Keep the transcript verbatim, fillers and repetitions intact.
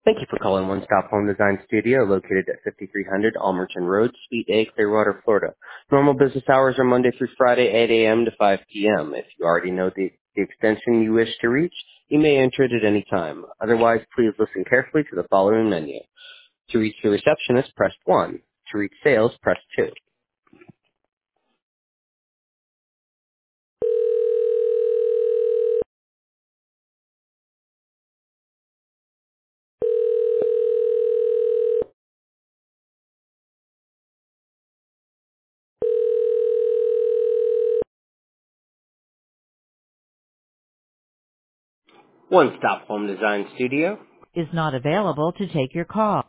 Thank you for calling One Stop Home Design Studio, located at fifty-three hundred Almerton Road, Suite A, Clearwater, Florida. Normal business hours are Monday through Friday, eight a.m. to five p.m. If you already know the, the extension you wish to reach, you may enter it at any time. Otherwise, please listen carefully to the following menu. To reach the receptionist, press one. To reach sales, press two. One Stop Home Design Studio. Is not available to take your call.